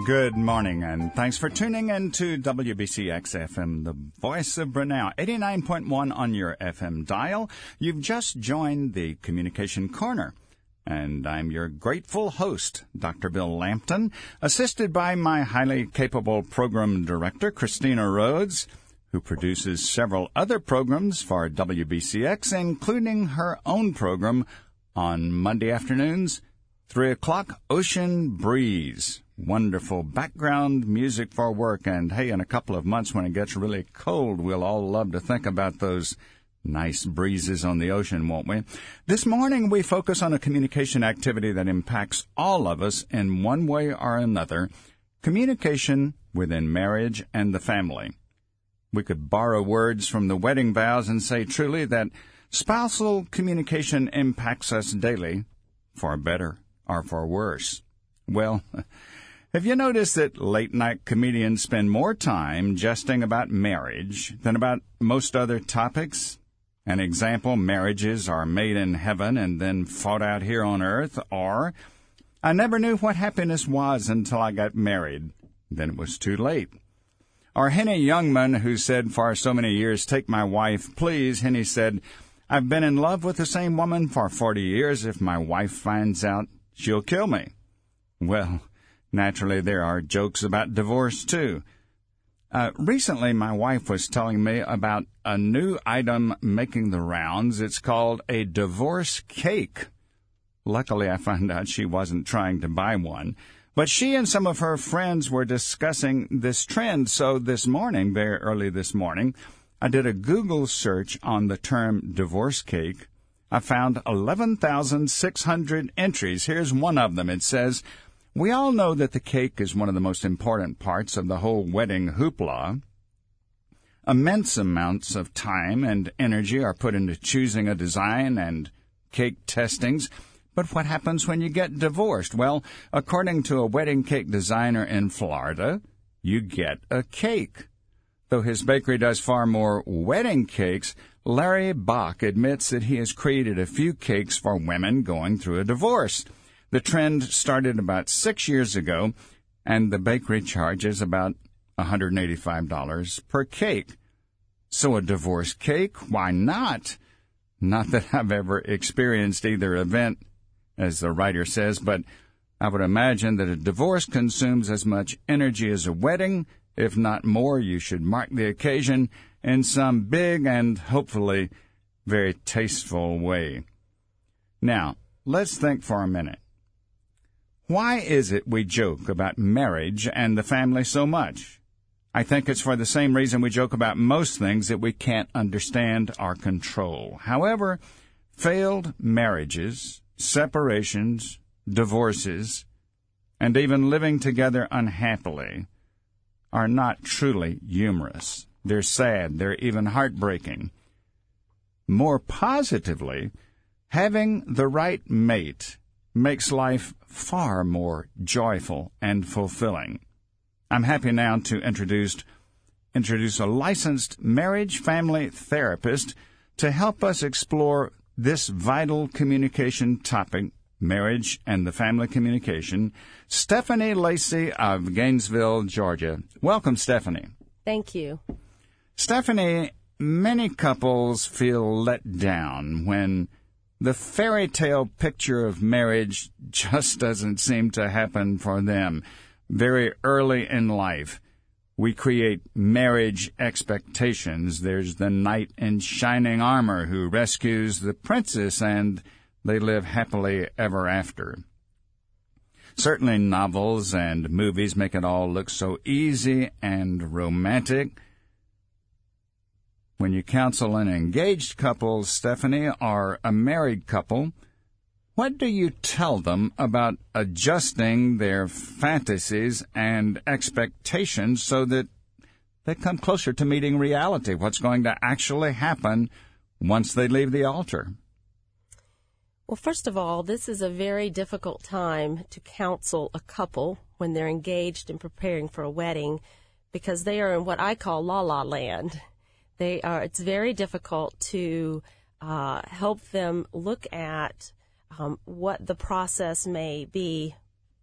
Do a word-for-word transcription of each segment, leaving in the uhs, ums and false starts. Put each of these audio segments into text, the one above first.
Good morning, and thanks for tuning in to W B C X F M, the voice of Brunel, eighty-nine point one on your F M dial. You've just joined the Communication Corner, and I'm your grateful host, Doctor Bill Lampton, assisted by my highly capable program director, Christina Rhodes, who produces several other programs for W B C X, including her own program on Monday afternoons, three o'clock, Ocean Breeze. Wonderful background music for work. And, hey, in a couple of months when it gets really cold, we'll all love to think about those nice breezes on the ocean, won't we? This morning, we focus on a communication activity that impacts all of us in one way or another, communication within marriage and the family. We could borrow words from the wedding vows and say truly that spousal communication impacts us daily, for better or for worse. Well, have you noticed that late-night comedians spend more time jesting about marriage than about most other topics? An example, marriages are made in heaven and then fought out here on earth, or I never knew what happiness was until I got married. Then it was too late. Or Henny Youngman, who said for so many years, "Take my wife, please," Henny said, "I've been in love with the same woman for forty years. If my wife finds out, she'll kill me." Well, naturally, there are jokes about divorce, too. Uh, recently, my wife was telling me about a new item making the rounds. It's called a divorce cake. Luckily, I found out she wasn't trying to buy one. But she and some of her friends were discussing this trend. So this morning, very early this morning, I did a Google search on the term divorce cake. I found eleven thousand six hundred entries. Here's one of them. It says, "We all know that the cake is one of the most important parts of the whole wedding hoopla. Immense amounts of time and energy are put into choosing a design and cake testings. But what happens when you get divorced? Well, according to a wedding cake designer in Florida, you get a cake. Though his bakery does far more wedding cakes, Larry Bach admits that he has created a few cakes for women going through a divorce. The trend started about six years ago, and the bakery charges about one hundred eighty-five dollars per cake. So a divorce cake? Why not? Not that I've ever experienced either event, as the writer says, but I would imagine that a divorce consumes as much energy as a wedding. If not more, you should mark the occasion in some big and hopefully very tasteful way. Now, let's think for a minute. Why is it we joke about marriage and the family so much? I think it's for the same reason we joke about most things that we can't understand or control. However, failed marriages, separations, divorces, and even living together unhappily are not truly humorous. They're sad. They're even heartbreaking. More positively, having the right mate makes life far more joyful and fulfilling. I'm happy now to introduce, introduce a licensed marriage family therapist to help us explore this vital communication topic, marriage and the family communication, Stephanie Lacey of Gainesville, Georgia. Welcome, Stephanie. Thank you. Stephanie, many couples feel let down when the fairy tale picture of marriage just doesn't seem to happen for them. Very early in life, we create marriage expectations. There's the knight in shining armor who rescues the princess, and they live happily ever after. Certainly novels and movies make it all look so easy and romantic. When you counsel an engaged couple, Stephanie, or a married couple, what do you tell them about adjusting their fantasies and expectations so that they come closer to meeting reality? What's going to actually happen once they leave the altar? Well, first of all, this is a very difficult time to counsel a couple when they're engaged and preparing for a wedding, because they are in what I call la-la land. They are. It's very difficult to uh, help them look at um, what the process may be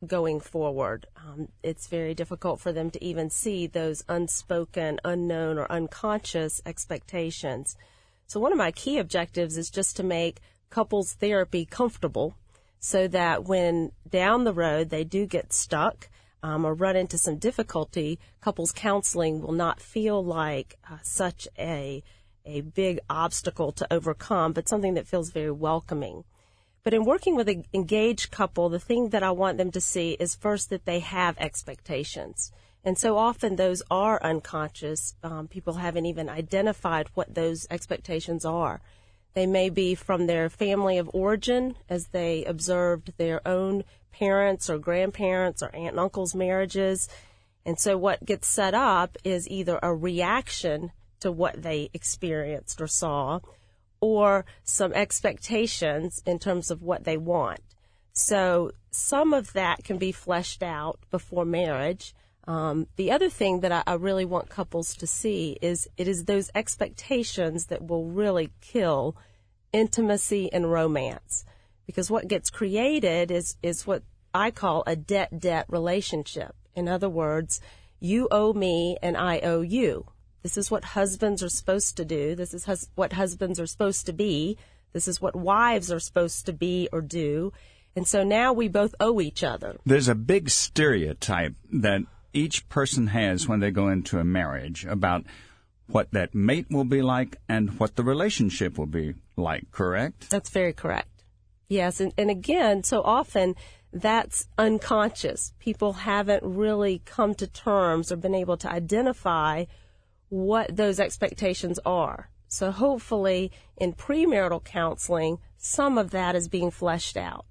going forward. Um, it's very difficult for them to even see those unspoken, unknown, or unconscious expectations. So one of my key objectives is just to make couples therapy comfortable so that when down the road they do get stuck um, or run into some difficulty, couples counseling will not feel like uh, such a, a big obstacle to overcome, but something that feels very welcoming. But in working with an engaged couple, the thing that I want them to see is first that they have expectations. And so often those are unconscious. Um, people haven't even identified what those expectations are. They may be from their family of origin as they observed their own parents or grandparents or aunt and uncle's marriages. And so what gets set up is either a reaction to what they experienced or saw, or some expectations in terms of what they want. So some of that can be fleshed out before marriage. Um, the other thing that I, I really want couples to see is it is those expectations that will really kill intimacy and romance. Because what gets created is, is what I call a debt-debt relationship. In other words, you owe me and I owe you. This is what husbands are supposed to do. This is hus- what husbands are supposed to be. This is what wives are supposed to be or do. And so now we both owe each other. There's a big stereotype that each person has when they go into a marriage about what that mate will be like and what the relationship will be like, correct? That's very correct. Yes, and, and again, so often that's unconscious. People haven't really come to terms or been able to identify what those expectations are. So hopefully in premarital counseling, some of that is being fleshed out.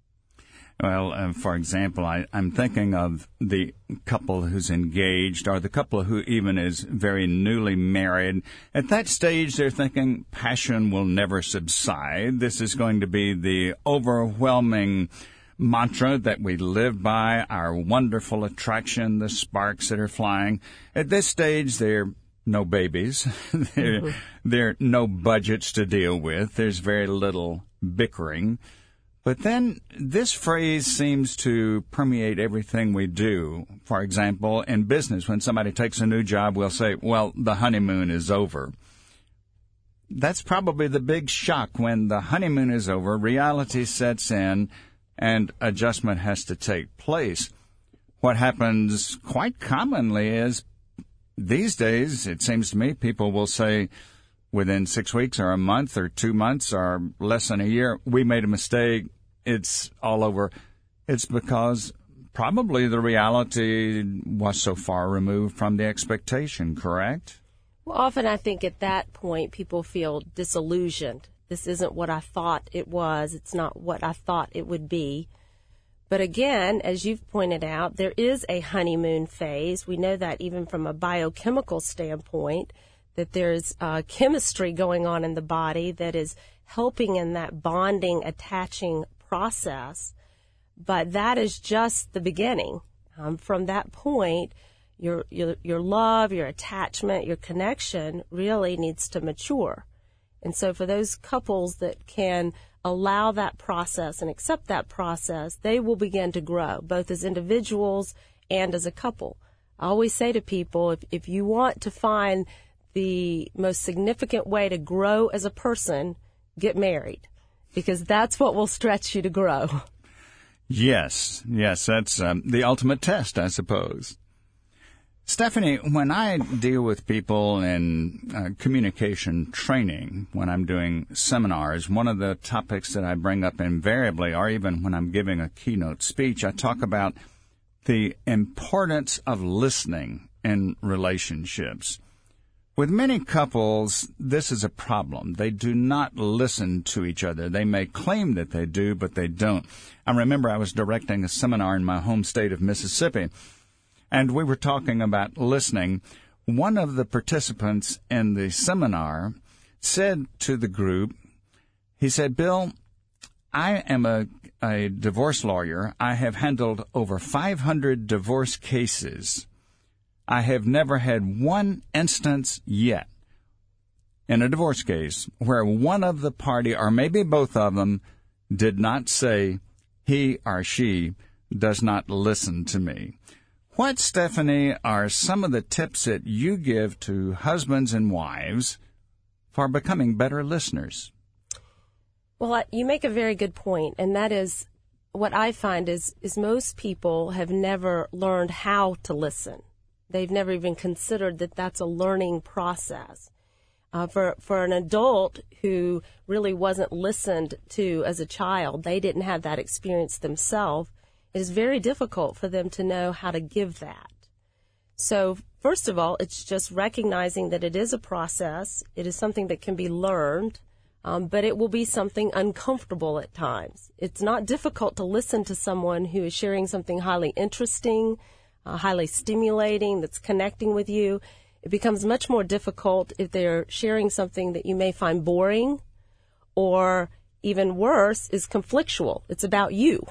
Well, uh, for example, I, I'm thinking of the couple who's engaged or the couple who even is very newly married. At that stage, they're thinking passion will never subside. This is going to be the overwhelming mantra that we live by, our wonderful attraction, the sparks that are flying. At this stage, they're no babies. there, mm-hmm. there are no budgets to deal with. There's very little bickering. But then this phrase seems to permeate everything we do. For example, in business, when somebody takes a new job, we'll say, well, the honeymoon is over. That's probably the big shock. When the honeymoon is over, reality sets in and adjustment has to take place. What happens quite commonly is these days, it seems to me, people will say within six weeks or a month or two months or less than a year, we made a mistake, it's all over. It's because probably the reality was so far removed from the expectation, correct? Well, often I think at that point people feel disillusioned. This isn't what I thought it was. It's not what I thought it would be. But again, as you've pointed out, there is a honeymoon phase. We know that even from a biochemical standpoint, that there's uh, chemistry going on in the body that is helping in that bonding, attaching process. But that is just the beginning. Um, from that point, your, your your love, your attachment, your connection really needs to mature. And so for those couples that can allow that process and accept that process, they will begin to grow, both as individuals and as a couple. I always say to people, if, if you want to find the most significant way to grow as a person, get married, because that's what will stretch you to grow. Yes, yes, that's um, the ultimate test, I suppose. Stephanie, when I deal with people in uh, communication training, when I'm doing seminars, one of the topics that I bring up invariably, or even when I'm giving a keynote speech, I talk about the importance of listening in relationships. With many couples, this is a problem. They do not listen to each other. They may claim that they do, but they don't. I remember I was directing a seminar in my home state of Mississippi, and we were talking about listening. One of the participants in the seminar said to the group, he said, Bill, I am a, a divorce lawyer. I have handled over five hundred divorce cases. I have never had one instance yet in a divorce case where one of the party, or maybe both of them, did not say he or she does not listen to me. What, Stephanie, are some of the tips that you give to husbands and wives for becoming better listeners? Well, you make a very good point, and that is what I find is, is most people have never learned how to listen. They've never even considered that that's a learning process. Uh, for, for an adult who really wasn't listened to as a child, they didn't have that experience themselves, it is very difficult for them to know how to give that. So, first of all, it's just recognizing that it is a process. It is something that can be learned, um, but it will be something uncomfortable at times. It's not difficult to listen to someone who is sharing something highly interesting, uh, highly stimulating, that's connecting with you. It becomes much more difficult if they're sharing something that you may find boring, or even worse, is conflictual. It's about you.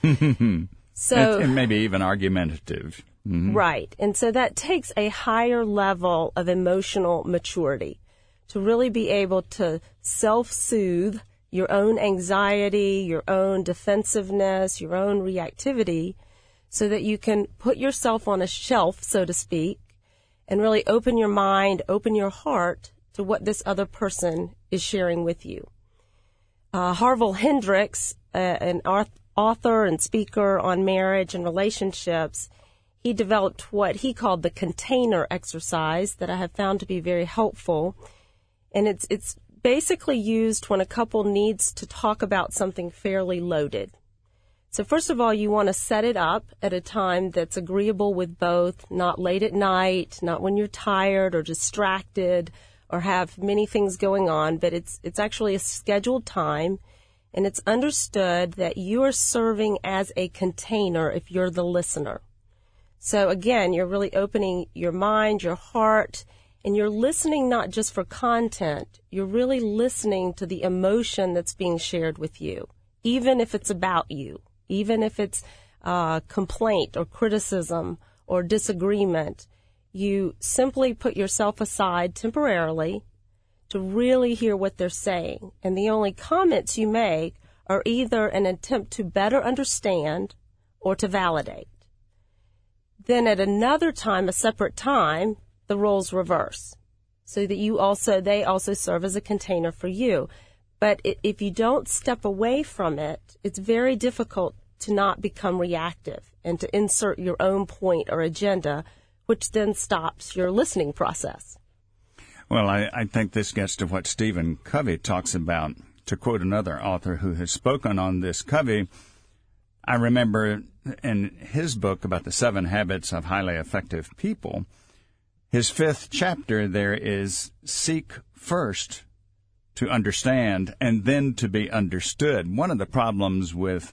So, and maybe even argumentative. Mm-hmm. Right. And so that takes a higher level of emotional maturity to really be able to self-soothe your own anxiety, your own defensiveness, your own reactivity, so that you can put yourself on a shelf, so to speak, and really open your mind, open your heart to what this other person is sharing with you. Uh, Harville Hendricks, uh, an author and speaker on marriage and relationships, he developed what he called the container exercise that I have found to be very helpful. And it's it's basically used when a couple needs to talk about something fairly loaded. So first of all, you want to set it up at a time that's agreeable with both, not late at night, not when you're tired or distracted or have many things going on, but it's it's actually a scheduled time, and it's understood that you are serving as a container if you're the listener. So again, you're really opening your mind, your heart, and you're listening not just for content, you're really listening to the emotion that's being shared with you, even if it's about you, even if it's uh, complaint or criticism or disagreement. You simply put yourself aside temporarily to really hear what they're saying. And the only comments you make are either an attempt to better understand or to validate. Then at another time, a separate time, the roles reverse, so that you also, they also serve as a container for you. But if you don't step away from it, it's very difficult to not become reactive and to insert your own point or agenda, which then stops your listening process. Well, I, I think this gets to what Stephen Covey talks about. To quote another author who has spoken on this, Covey, I remember in his book about the seven habits of highly effective people, his fifth chapter there is seek first to understand and then to be understood. One of the problems with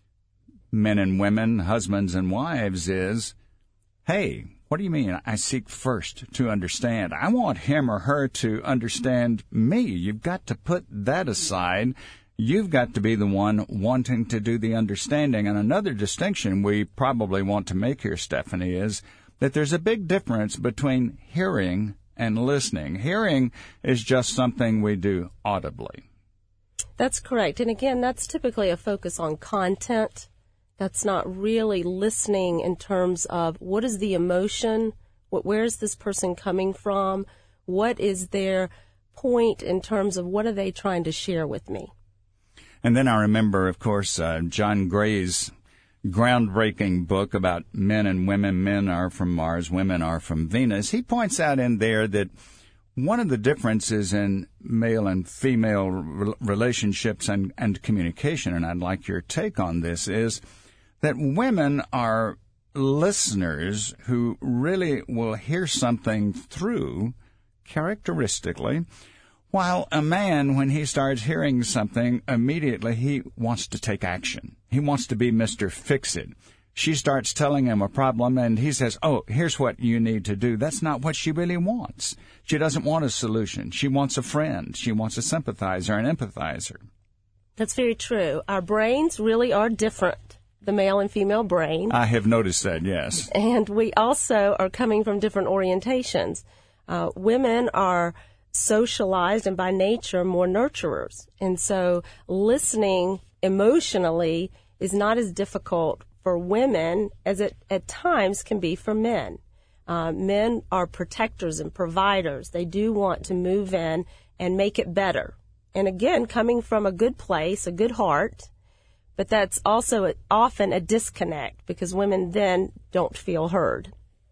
men and women, husbands and wives is, hey, what do you mean I seek first to understand? I want him or her to understand me. You've got to put that aside. You've got to be the one wanting to do the understanding. And another distinction we probably want to make here, Stephanie, is that there's a big difference between hearing and listening. Hearing is just something we do audibly. That's correct. And again, that's typically a focus on content. That's not really listening in terms of what is the emotion, what, where is this person coming from, what is their point in terms of what are they trying to share with me. And then I remember, of course, uh, John Gray's groundbreaking book about men and women. Men are from Mars, women are from Venus. He points out in there that one of the differences in male and female re- relationships and, and communication, and I'd like your take on this, is that women are listeners who really will hear something through characteristically, while a man, when he starts hearing something, immediately he wants to take action. He wants to be Mister Fix-It. She starts telling him a problem, and he says, oh, here's what you need to do. That's not what she really wants. She doesn't want a solution. She wants a friend. She wants a sympathizer, an empathizer. That's very true. Our brains really are different, the male and female brain. I have noticed that, yes. And we also are coming from different orientations. Uh, women are socialized and by nature more nurturers. And so listening emotionally is not as difficult for women as it at times can be for men. Uh, men are protectors and providers. They do want to move in and make it better. And again, coming from a good place, a good heart, but that's also a, often a disconnect because women then don't feel heard.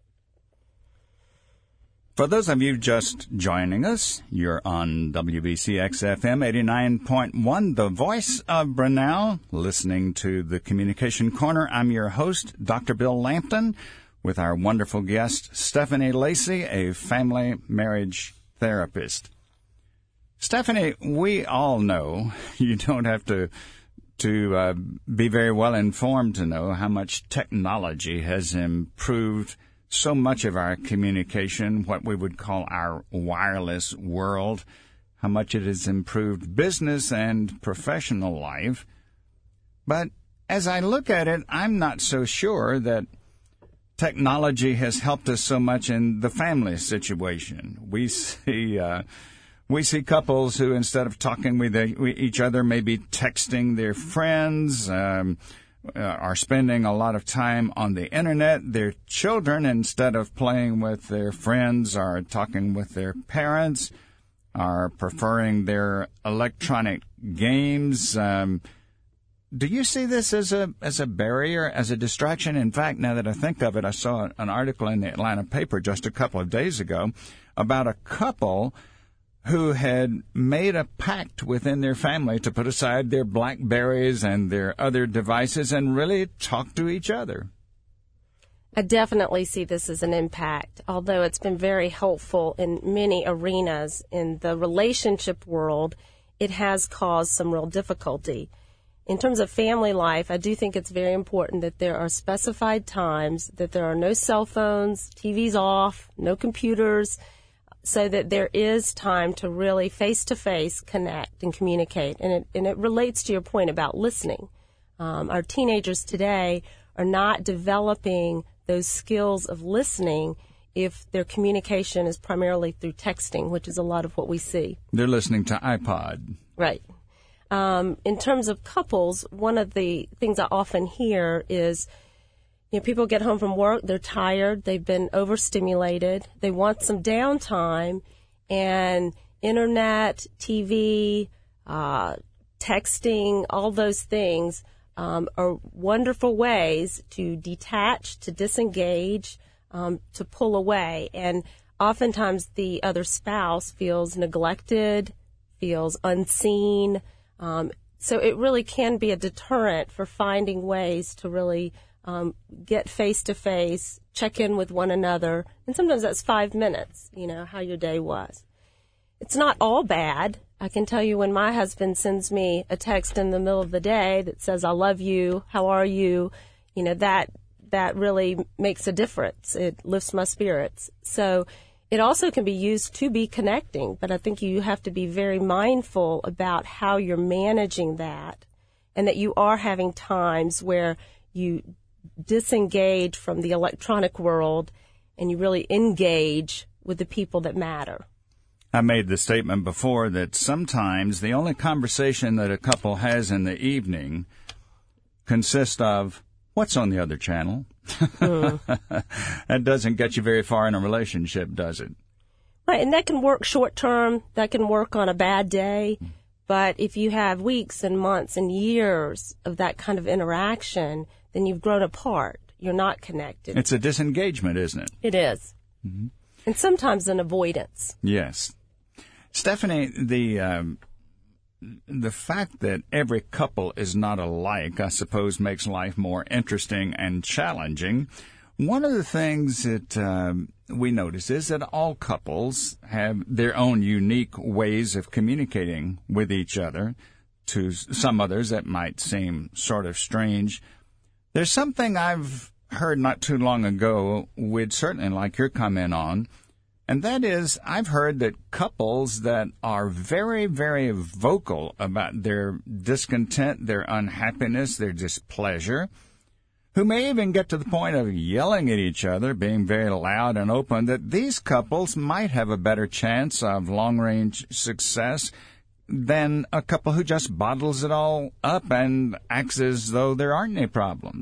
For those of you just joining us, you're on W B C X F M eighty-nine point one, the voice of Brunel, listening to the Communication Corner. I'm your host, Doctor Bill Lampton, with our wonderful guest, Stephanie Lacey, a family marriage therapist. Stephanie, we all know, you don't have to to uh, be very well informed to know how much technology has improved so much of our communication, what we would call our wireless world, how much it has improved business and professional life. But as I look at it, I'm not so sure that technology has helped us so much in the family situation. We see uh, we see couples who, instead of talking with each other, may be texting their friends, um, uh, are spending a lot of time on the internet. Their children, instead of playing with their friends, are talking with their parents, are preferring their electronic games. Um, do you see this as a as a barrier, as a distraction? In fact, now that I think of it, I saw an article in the Atlanta paper just a couple of days ago about a couple who had made a pact within their family to put aside their BlackBerries and their other devices and really talk to each other. I definitely see this as an impact, although it's been very helpful in many arenas. In the relationship world, it has caused some real difficulty. In terms of family life, I do think it's very important that there are specified times, that there are no cell phones, T Vs off, no computers, so that there is time to really face-to-face connect and communicate. And it, and it relates to your point about listening. Um, our teenagers today are not developing those skills of listening if their communication is primarily through texting, which is a lot of what we see. They're listening to iPod. Right. Um, in terms of couples, one of the things I often hear is, you know, people get home from work, they're tired, they've been overstimulated, they want some downtime, and internet, T V, uh, texting, all those things um, are wonderful ways to detach, to disengage, um, to pull away. And oftentimes the other spouse feels neglected, feels unseen. Um, so it really can be a deterrent for finding ways to really Um, get face-to-face, check in with one another, and sometimes that's five minutes, you know, how your day was. It's not all bad. I can tell you when my husband sends me a text in the middle of the day that says, I love you, how are you, you know, that that really makes a difference. It lifts my spirits. So it also can be used to be connecting, but I think you have to be very mindful about how you're managing that, and that you are having times where you disengage from the electronic world and you really engage with the people that matter. I made the statement before that sometimes the only conversation that a couple has in the evening consists of, what's on the other channel? Mm. That doesn't get you very far in a relationship, does it? Right, and that can work short term, that can work on a bad day, but if you have weeks and months and years of that kind of interaction, then you've grown apart. You're not connected. It's a disengagement, isn't it? It is. Mm-hmm. And sometimes an avoidance. Yes. Stephanie, the um, the fact that every couple is not alike, I suppose, makes life more interesting and challenging. One of the things that um, we notice is that all couples have their own unique ways of communicating with each other. To some others, that might seem sort of strange. There's something I've heard not too long ago, we'd certainly like your comment on, and that is I've heard that couples that are very, very vocal about their discontent, their unhappiness, their displeasure, who may even get to the point of yelling at each other, being very loud and open, that these couples might have a better chance of long-range success than a couple who just bottles it all up and acts as though there aren't any problems.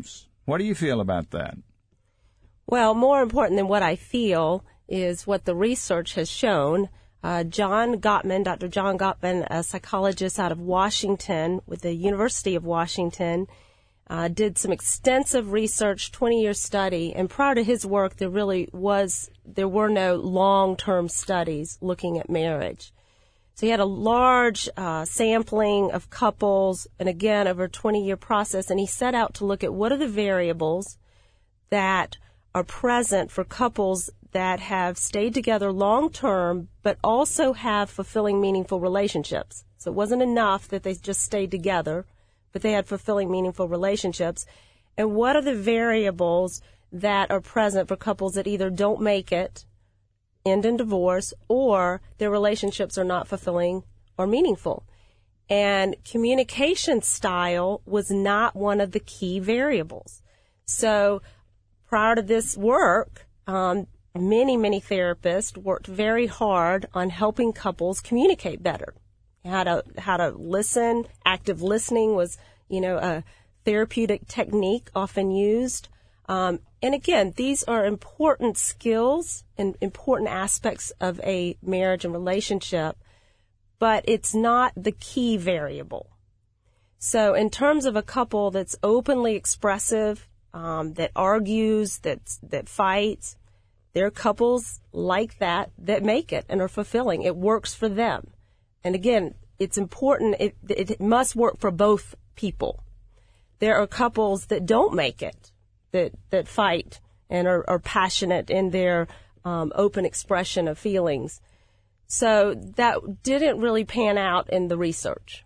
What do you feel about that? Well, more important than what I feel is what the research has shown. Uh, John Gottman, Doctor John Gottman, a psychologist out of Washington with the University of Washington, uh, did some extensive research, twenty-year study, and prior to his work, there really was, there were no long-term studies looking at marriage. So he had a large uh, sampling of couples, and again, over a twenty-year process, and he set out to look at what are the variables that are present for couples that have stayed together long-term, but also have fulfilling, meaningful relationships. So it wasn't enough that they just stayed together, but they had fulfilling, meaningful relationships. And what are the variables that are present for couples that either don't make it, end in divorce, or their relationships are not fulfilling or meaningful? And communication style was not one of the key variables. So prior to this work, um, many, many therapists worked very hard on helping couples communicate better. How to, how to listen. Active listening was, you know, a therapeutic technique often used. Um, and again, these are important skills and important aspects of a marriage and relationship, but it's not the key variable. So in terms of a couple that's openly expressive, um, that argues, that, that fights, there are couples like that that make it and are fulfilling. It works for them. And again, it's important. It, it must work for both people. There are couples that don't make it, that, that fight and are, are passionate in their um, open expression of feelings. So that didn't really pan out in the research.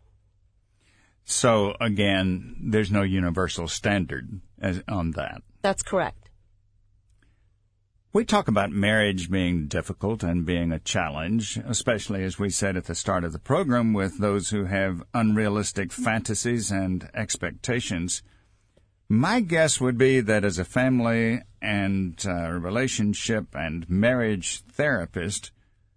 So again, there's no universal standard as, on that. That's correct. We talk about marriage being difficult and being a challenge, especially, as we said at the start of the program, with those who have unrealistic fantasies and expectations. My guess would be that as a family and uh, relationship and marriage therapist,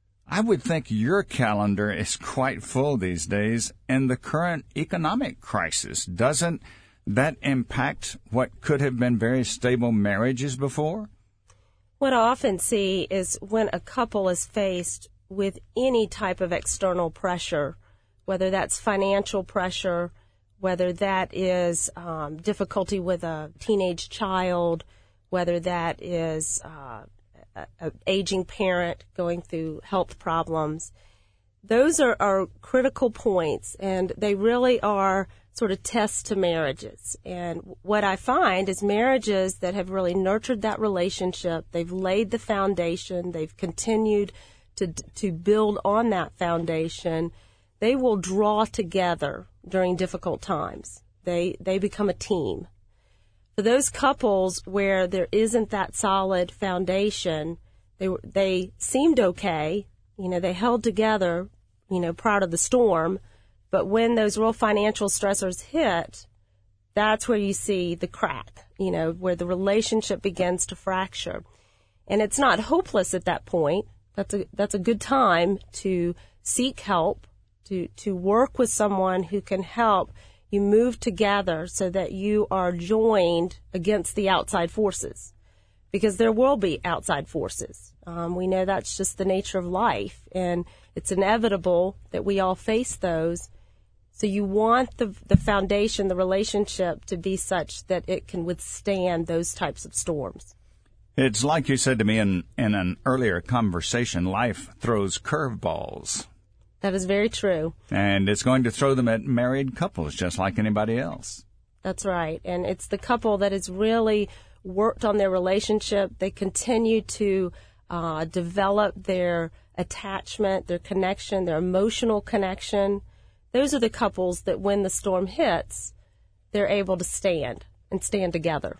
I would think your calendar is quite full these days in the current economic crisis. Doesn't that impact what could have been very stable marriages before? What I often see is when a couple is faced with any type of external pressure, whether that's financial pressure, whether that is um, difficulty with a teenage child, whether that is uh, an aging parent going through health problems, those are, are critical points, and they really are sort of tests to marriages. And what I find is marriages that have really nurtured that relationship, they've laid the foundation, they've continued to to build on that foundation, they will draw together during difficult times. They they become a team. For those couples where there isn't that solid foundation, they they seemed okay, you know, they held together, you know, prior to the storm. But when those real financial stressors hit, that's where you see the crack, you know, where the relationship begins to fracture. And it's not hopeless at that point. That's a, that's a good time to seek help, to, to work with someone who can help you move together so that you are joined against the outside forces. Because there will be outside forces. Um, we know that's just the nature of life, and it's inevitable that we all face those. So you want the the foundation, the relationship, to be such that it can withstand those types of storms. It's like you said to me in, in an earlier conversation, life throws curveballs. That is very true. And it's going to throw them at married couples just like anybody else. That's right. And it's the couple that has really worked on their relationship. They continue to uh, develop their attachment, their connection, their emotional connection. Those are the couples that when the storm hits, they're able to stand and stand together.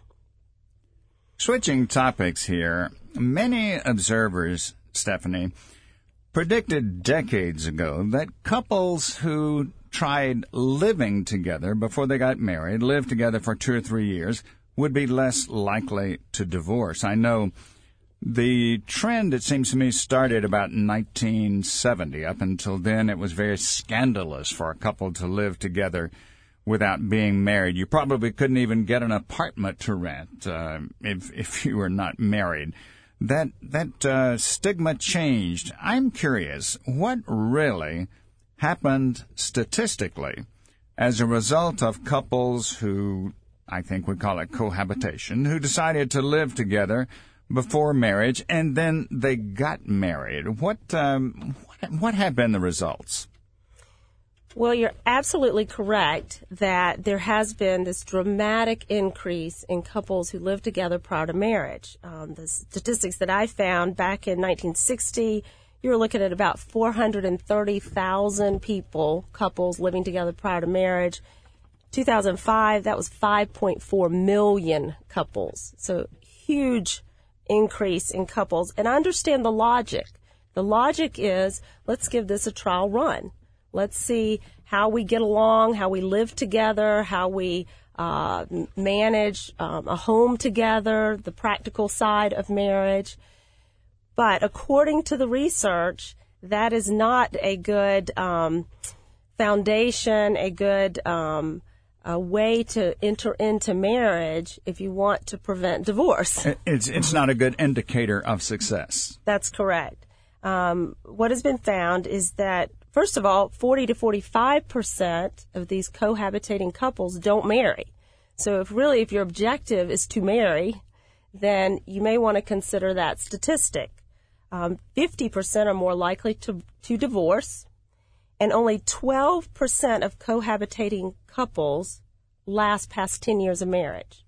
Switching topics here, many observers, Stephanie, predicted decades ago that couples who tried living together before they got married, lived together for two or three years, would be less likely to divorce. I know the trend, it seems to me, started about nineteen seventy. Up until then, it was very scandalous for a couple to live together without being married. You probably couldn't even get an apartment to rent uh, if if you were not married. That that uh, stigma changed. I'm curious, what really happened statistically as a result of couples who, I think we call it cohabitation, who decided to live together before marriage and then they got married? What um, what, what have been the results? Well, you're absolutely correct that there has been this dramatic increase in couples who live together prior to marriage. Um, the statistics that I found back in nineteen sixty, you were looking at about four hundred thirty thousand people, couples living together prior to marriage. two thousand five, that was five point four million couples. So huge increase in couples. And I understand the logic. The logic is, let's give this a trial run. Let's see how we get along, how we live together, how we uh, manage um, a home together, the practical side of marriage. But according to the research, that is not a good um, foundation, a good um, a way to enter into marriage if you want to prevent divorce. It's, it's not a good indicator of success. That's correct. Um, what has been found is that, first of all, forty to forty-five percent of these cohabitating couples don't marry. So if really, if your objective is to marry, then you may want to consider that statistic. Um, fifty percent are more likely to, to divorce, and only twelve percent of cohabitating couples last past ten years of marriage.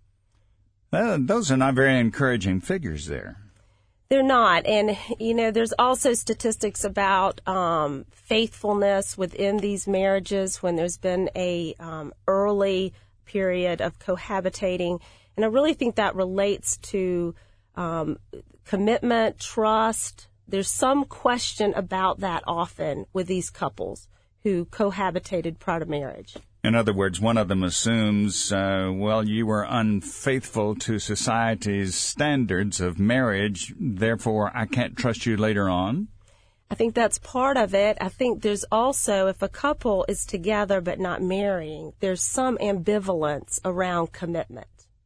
Uh, those are not very encouraging figures there. They're not. And, you know, there's also statistics about um, faithfulness within these marriages when there's been a um, early period of cohabitating. And I really think that relates to um, commitment, trust. There's some question about that often with these couples who cohabitated prior to marriage. In other words, one of them assumes, uh, well, you were unfaithful to society's standards of marriage, therefore I can't trust you later on. I think that's part of it. I think there's also, if a couple is together but not marrying, there's some ambivalence around commitment.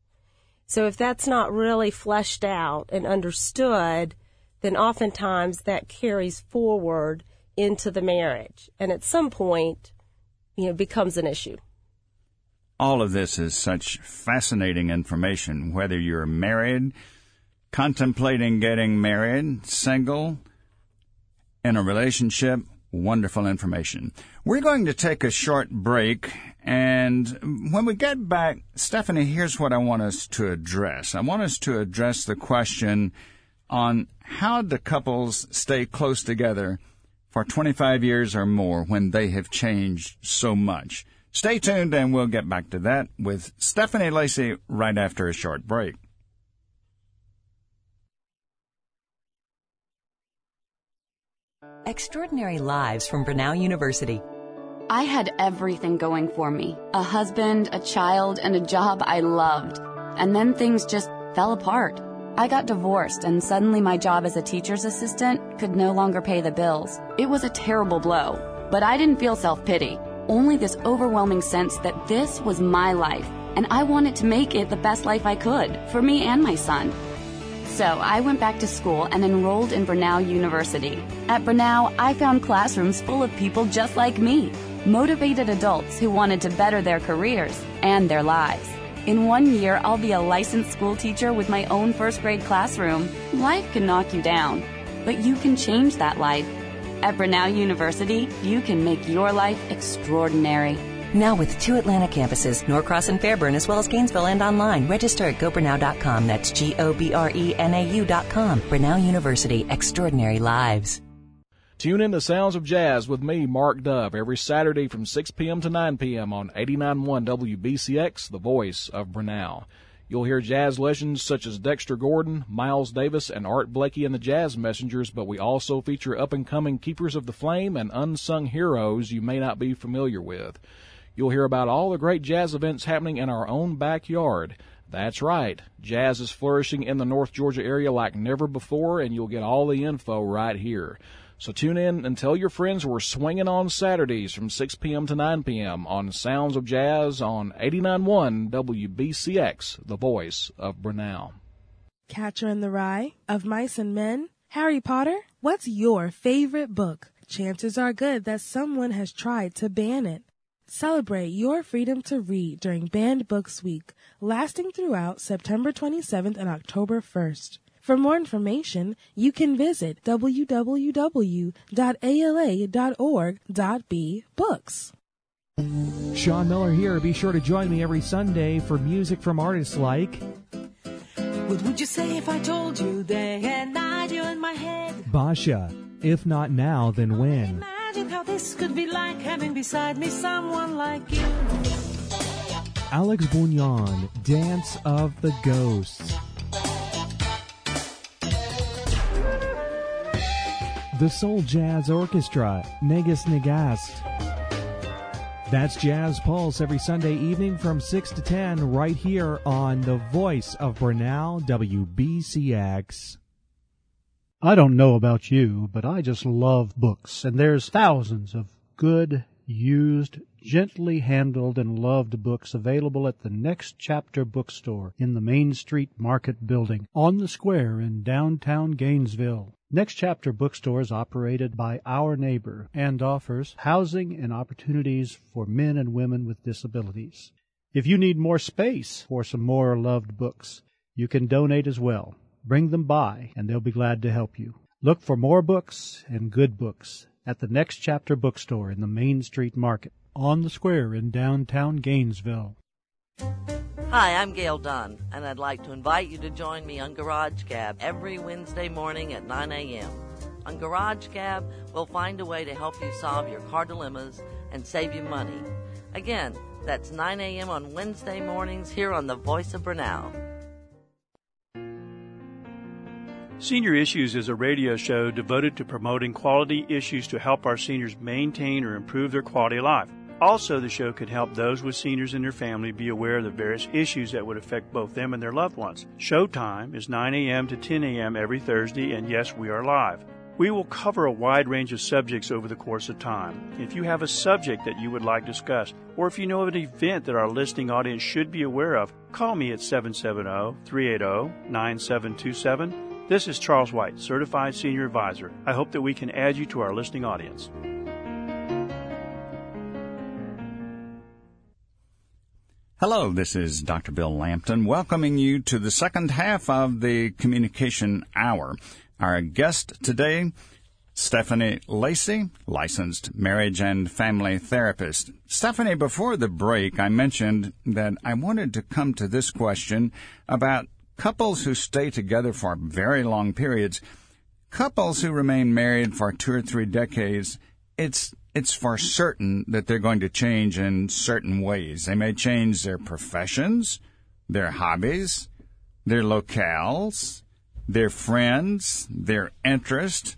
So if that's not really fleshed out and understood, then oftentimes that carries forward into the marriage. And at some point, you know, becomes an issue. All of this is such fascinating information, whether you're married, contemplating getting married, single, in a relationship, wonderful information. We're going to take a short break, and when we get back, Stephanie, here's what I want us to address. I want us to address the question on how do couples stay close together for twenty-five years or more when they have changed so much. Stay tuned, and we'll get back to that with Stephanie Lacey right after a short break. Extraordinary Lives from Brenau University. I had everything going for me. A husband, a child, and a job I loved. And then things just fell apart. I got divorced, and suddenly my job as a teacher's assistant could no longer pay the bills. It was a terrible blow, but I didn't feel self-pity, only this overwhelming sense that this was my life, and I wanted to make it the best life I could for me and my son. So I went back to school and enrolled in Brenau University. At Brenau, I found classrooms full of people just like me, motivated adults who wanted to better their careers and their lives. In one year, I'll be a licensed school teacher with my own first grade classroom. Life can knock you down, but you can change that life. At Brenau University, you can make your life extraordinary. Now with two Atlanta campuses, Norcross and Fairburn, as well as Gainesville, and online. Register at go brenau dot com. That's G O B R E N A U dot com. Brenau University, Extraordinary Lives. Tune in to Sounds of Jazz with me, Mark Dove, every Saturday from six p.m. to nine p.m. on eighty-nine point one W B C X, the voice of Brenau. You'll hear jazz legends such as Dexter Gordon, Miles Davis, and Art Blakey and the Jazz Messengers, but we also feature up-and-coming keepers of the flame and unsung heroes you may not be familiar with. You'll hear about all the great jazz events happening in our own backyard. That's right, jazz is flourishing in the North Georgia area like never before, and you'll get all the info right here. So tune in and tell your friends we're swinging on Saturdays from six p.m. to nine p.m. on Sounds of Jazz on eighty-nine point one W B C X, the voice of Brenau. Catcher in the Rye, Of Mice and Men, Harry Potter. What's your favorite book? Chances are good that someone has tried to ban it. Celebrate your freedom to read during Banned Books Week, lasting throughout September twenty-seventh and October first. For more information, you can visit w w w dot a l a dot org dot b books. Sean Miller here. Be sure to join me every Sunday for music from artists like... What would you say if I told you they had an idea in my head? Basha, If Not Now, Then When? Imagine how this could be like having beside me someone like you. Alex Bugnon, Dance of the Ghosts. The Soul Jazz Orchestra, Negus Negast. That's Jazz Pulse every Sunday evening from six to ten right here on the voice of Brenau, W B C X. I don't know about you, but I just love books, and there's thousands of good, used, gently handled and loved books available at the Next Chapter Bookstore in the Main Street Market Building on the square in downtown Gainesville. Next Chapter Bookstore is operated by our neighbor and offers housing and opportunities for men and women with disabilities. If you need more space for some more loved books, you can donate as well. Bring them by, and they'll be glad to help you. Look for more books and good books at the Next Chapter Bookstore in the Main Street Market on the square in downtown Gainesville. Hi, I'm Gail Dunn, and I'd like to invite you to join me on Garage Gab every Wednesday morning at nine a.m. On Garage Gab, we'll find a way to help you solve your car dilemmas and save you money. Again, that's nine a.m. on Wednesday mornings here on The Voice of Brenau. Senior Issues is a radio show devoted to promoting quality issues to help our seniors maintain or improve their quality of life. Also, the show can help those with seniors in their family be aware of the various issues that would affect both them and their loved ones. Showtime is nine a.m. to ten a.m. every Thursday, and yes, we are live. We will cover a wide range of subjects over the course of time. If you have a subject that you would like discussed, or if you know of an event that our listening audience should be aware of, call me at seven seven zero, three eight zero, nine seven two seven. This is Charles White, Certified Senior Advisor. I hope that we can add you to our listening audience. Hello, this is Doctor Bill Lampton welcoming you to the second half of the Communication Hour. Our guest today, Stephanie Lacey, licensed marriage and family therapist. Stephanie, before the break, I mentioned that I wanted to come to this question about couples who stay together for very long periods. Couples who remain married for two or three decades, it's it's for certain that they're going to change in certain ways. They may change their professions, their hobbies, their locales, their friends, their interests,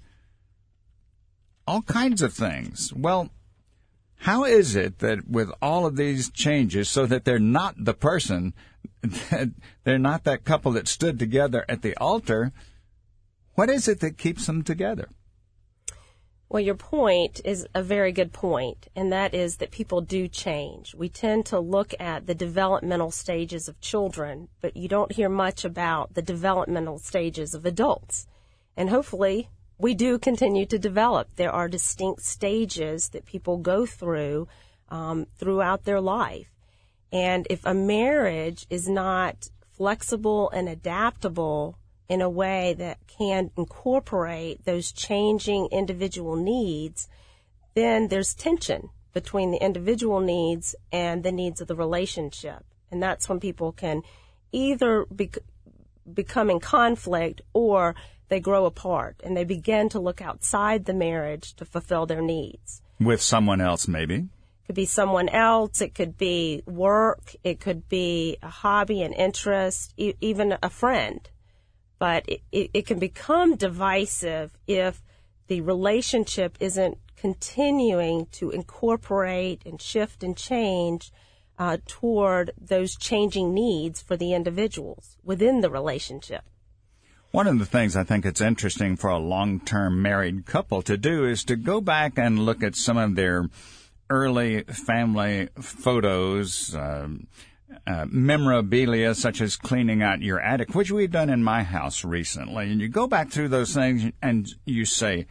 all kinds of things. Well, how is it that with all of these changes, so that they're not the person, that they're not that couple that stood together at the altar, what is it that keeps them together? Well, your point is a very good point, and that is that people do change. We tend to look at the developmental stages of children, but you don't hear much about the developmental stages of adults. And hopefully, we do continue to develop. There are distinct stages that people go through um, throughout their life. And if a marriage is not flexible and adaptable in a way that can incorporate those changing individual needs, then there's tension between the individual needs and the needs of the relationship. And that's when people can either be, become in conflict or they grow apart and they begin to look outside the marriage to fulfill their needs. With someone else, maybe? It could be someone else. It could be work. It could be a hobby, an interest, e- even a friend. But it, it, it can become divisive if the relationship isn't continuing to incorporate and shift and change uh, toward those changing needs for the individuals within the relationship. One of the things I think it's interesting for a long-term married couple to do is to go back and look at some of their early family photos, uh, uh, memorabilia, such as cleaning out your attic, which we've done in my house recently. And you go back through those things and you say,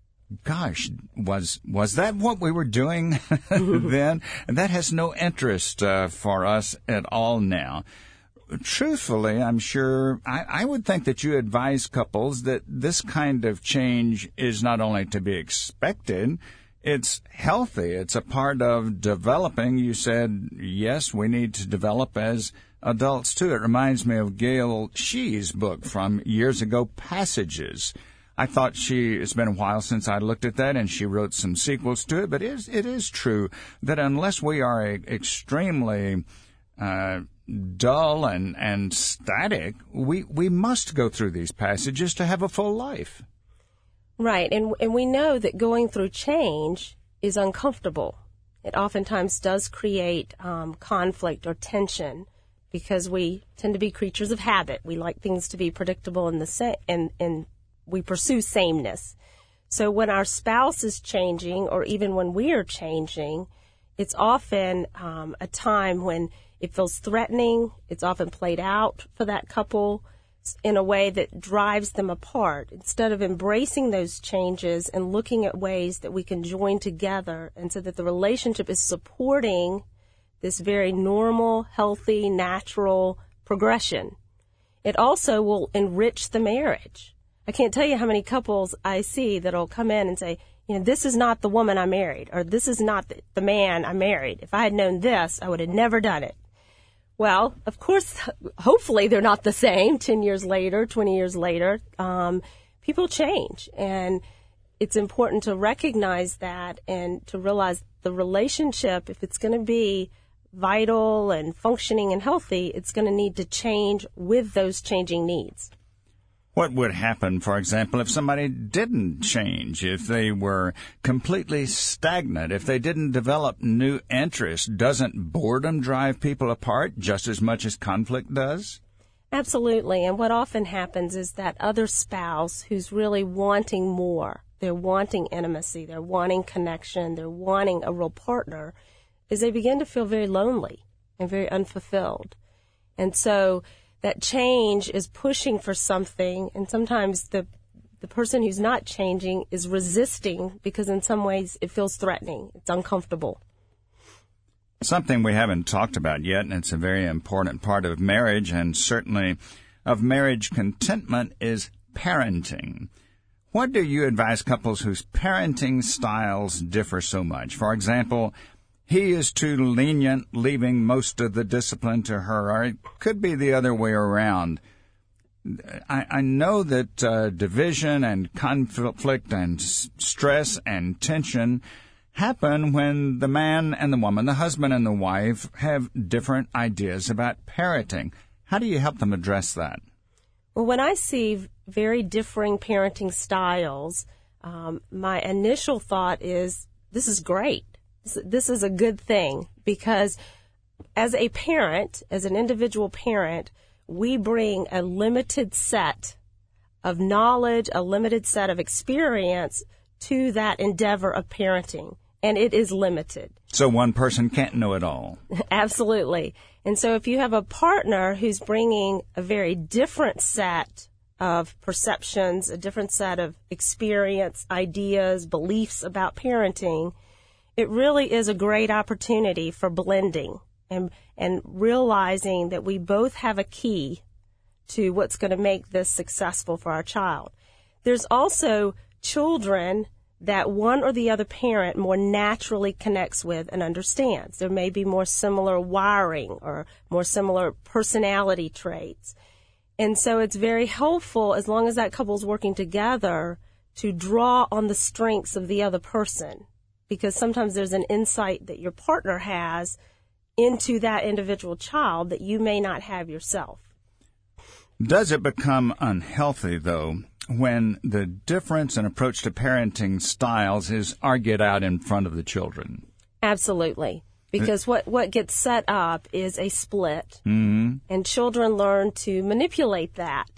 gosh, was was that what we were doing then? And that has no interest uh, for us at all now. Truthfully, I'm sure, I, I would think that you advise couples that this kind of change is not only to be expected, it's healthy. It's a part of developing. You said, yes, we need to develop as adults, too. It reminds me of Gail Shee's book from years ago, Passages. I thought she, it's been a while since I looked at that, and she wrote some sequels to it, but it is, it is true that unless we are a, extremely uh, dull and, and static, we, we must go through these passages to have a full life. Right, and and we know that going through change is uncomfortable. It oftentimes does create um, conflict or tension because we tend to be creatures of habit. We like things to be predictable and the sa- and and we pursue sameness. So when our spouse is changing, or even when we are changing, it's often um, a time when it feels threatening. It's often played out for that couple in a way that drives them apart. Instead of embracing those changes and looking at ways that we can join together, and so that the relationship is supporting this very normal, healthy, natural progression. It also will enrich the marriage. I can't tell you how many couples I see that'll come in and say, you know, this is not the woman I married, or this is not the, the man I married. If I had known this, I would have never done it. Well, of course, hopefully they're not the same ten years later, twenty years later. Um, people change, and it's important to recognize that and to realize the relationship, if it's going to be vital and functioning and healthy, it's going to need to change with those changing needs. What would happen, for example, if somebody didn't change, if they were completely stagnant, if they didn't develop new interests? Doesn't boredom drive people apart just as much as conflict does? Absolutely. And what often happens is that other spouse who's really wanting more, they're wanting intimacy, they're wanting connection, they're wanting a real partner, is they begin to feel very lonely and very unfulfilled. And so that change is pushing for something, and sometimes the the person who's not changing is resisting because in some ways it feels threatening. It's uncomfortable. Something we haven't talked about yet, and it's a very important part of marriage and certainly of marriage contentment, is parenting. What do you advise couples whose parenting styles differ so much? For example, he is too lenient, leaving most of the discipline to her, or it could be the other way around. I, I know that uh, division and conflict and s- stress and tension happen when the man and the woman, the husband and the wife, have different ideas about parenting. How do you help them address that? Well, when I see very differing parenting styles, um, my initial thought is, this is great. This is a good thing, because as a parent, as an individual parent, we bring a limited set of knowledge, a limited set of experience to that endeavor of parenting, and it is limited. So one person can't know it all. Absolutely. And so if you have a partner who's bringing a very different set of perceptions, a different set of experience, ideas, beliefs about parenting, it really is a great opportunity for blending and and realizing that we both have a key to what's going to make this successful for our child. There's also children that one or the other parent more naturally connects with and understands. There may be more similar wiring or more similar personality traits. And so it's very helpful, as long as that couple's working together, to draw on the strengths of the other person. Because sometimes there's an insight that your partner has into that individual child that you may not have yourself. Does it become unhealthy, though, when the difference in approach to parenting styles is argued out in front of the children? Absolutely. Because what, what gets set up is a split, mm-hmm. and children learn to manipulate that.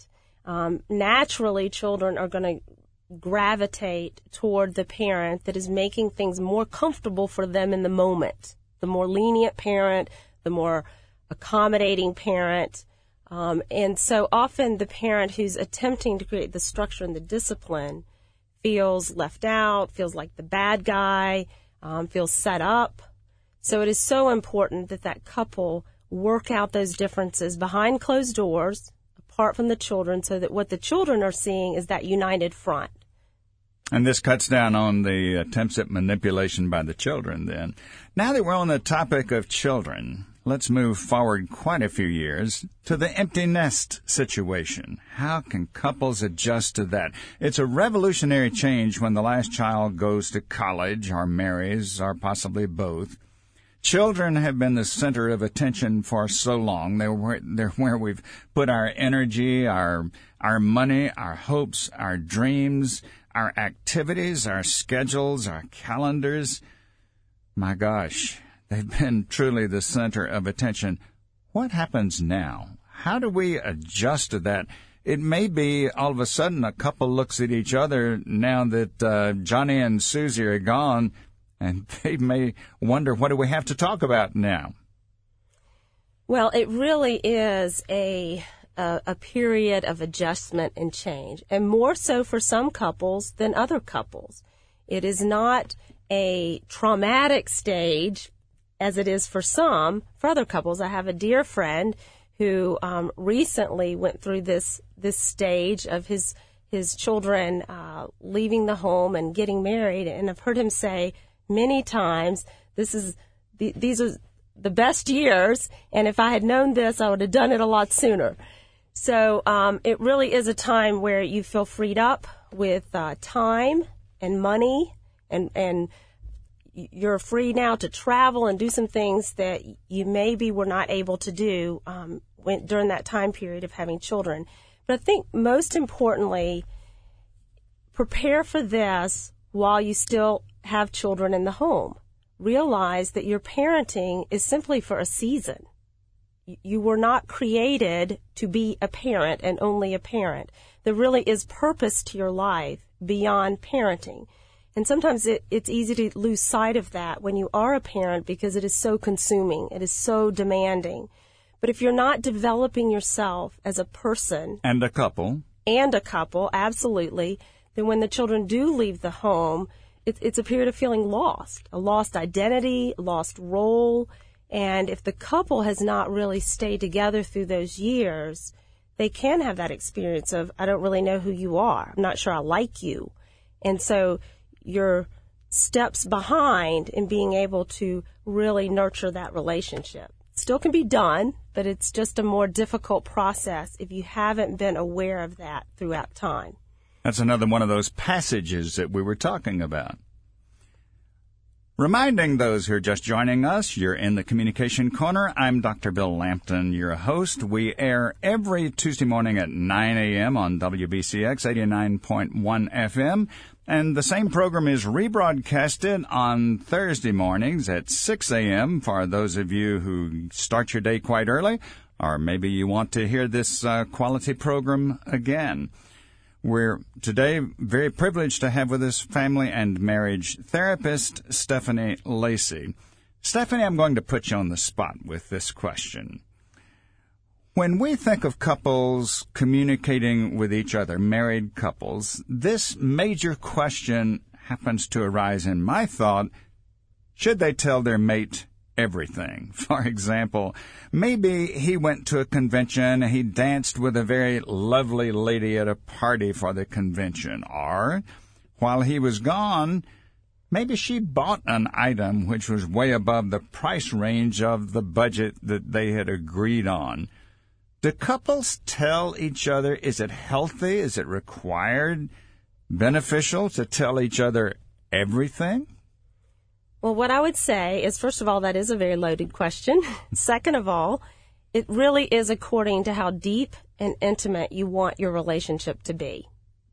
Um, naturally, children are going to gravitate toward the parent that is making things more comfortable for them in the moment. The more lenient parent, the more accommodating parent. Um, and so often the parent who's attempting to create the structure and the discipline feels left out, feels like the bad guy, um, feels set up. So it is so important that that couple work out those differences behind closed doors, apart from the children, so that what the children are seeing is that united front. And this cuts down on the attempts at manipulation by the children then. Now that we're on the topic of children, let's move forward quite a few years to the empty nest situation. How can couples adjust to that? It's a revolutionary change when the last child goes to college or marries or possibly both. Children have been the center of attention for so long. They're where, they're where we've put our energy, our our money, our hopes, our dreams, our activities, our schedules, our calendars. My gosh, they've been truly the center of attention. What happens now? How do we adjust to that? It may be all of a sudden a couple looks at each other now that uh, Johnny and Susie are gone, and they may wonder, what do we have to talk about now? Well, it really is a, a a period of adjustment and change, and more so for some couples than other couples. It is not a traumatic stage as it is for some. For other couples, I have a dear friend who um, recently went through this this stage of his his children uh, leaving the home and getting married, and I've heard him say many times, this is the, these are the best years, and if I had known this, I would have done it a lot sooner. So um, it really is a time where you feel freed up with uh, time and money, and and you're free now to travel and do some things that you maybe were not able to do um, when, during that time period of having children. But I think most importantly, prepare for this while you still have children in the home. Realize that your parenting is simply for a season. You were not created to be a parent and only a parent. There really is purpose to your life beyond parenting. And sometimes it, it's easy to lose sight of that when you are a parent because it is so consuming. It is so demanding. But if you're not developing yourself as a person and a couple, and a couple, absolutely, then when the children do leave the home, it, it's a period of feeling lost, a lost identity, lost role. And if the couple has not really stayed together through those years, they can have that experience of, I don't really know who you are. I'm not sure I like you. And so you're steps behind in being able to really nurture that relationship. Still can be done, but it's just a more difficult process if you haven't been aware of that throughout time. That's another one of those passages that we were talking about. Reminding those who are just joining us, you're in the Communication Corner. I'm Doctor Bill Lampton, your host. We air every Tuesday morning at nine a.m. on W B C X eighty-nine point one F M. And the same program is rebroadcasted on Thursday mornings at six a.m. for those of you who start your day quite early, or maybe you want to hear this uh, quality program again. We're today very privileged to have with us family and marriage therapist Stephanie Lacey. Stephanie, I'm going to put you on the spot with this question. When we think of couples communicating with each other, married couples, this major question happens to arise in my thought: should they tell their mate everything? For example, maybe he went to a convention and he danced with a very lovely lady at a party for the convention. Or, while he was gone, maybe she bought an item which was way above the price range of the budget that they had agreed on. Do couples tell each other? Is it healthy? Is it required, beneficial to tell each other everything? Well, what I would say is, first of all, that is a very loaded question. Second of all, it really is according to how deep and intimate you want your relationship to be.